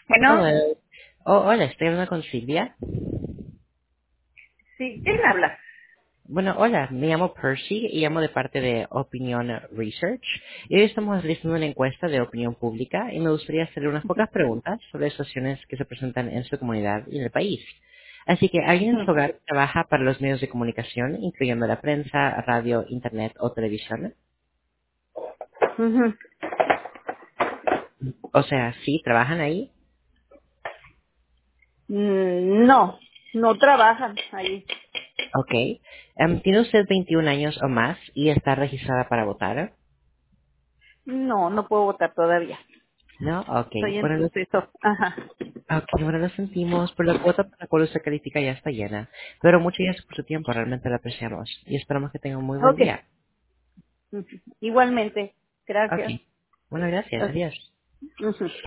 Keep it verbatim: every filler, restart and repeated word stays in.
Bueno, Hello. Oh, hola, estoy hablando con Silvia. sí, ¿quién habla? Bueno, hola, me llamo Percy y llamo de parte de Opinion Research. Y hoy estamos realizando una encuesta de opinión pública y me gustaría hacerle unas pocas preguntas sobre situaciones que se presentan en su comunidad y en el país. Así que, ¿alguien en su Ujú, hogar trabaja para los medios de comunicación, incluyendo la prensa, radio, internet o televisión? ujú. O sea, ¿sí trabajan ahí? Mm, No, no trabajan ahí. Ok. Em, ¿Tiene usted veintiún años o más y está registrada para votar? No, no puedo votar todavía. No, ok. Estoy en Bueno, lo proceso. Ajá. Ok, bueno, lo sentimos, pero la cuota por la cual usted califica ya está llena. Pero muchas gracias por su tiempo, realmente lo apreciamos. Y esperamos que tenga un muy buen Ok. día. Ujú. Igualmente. Gracias. Ok. Bueno, gracias. Ok. Adiós. Ujú.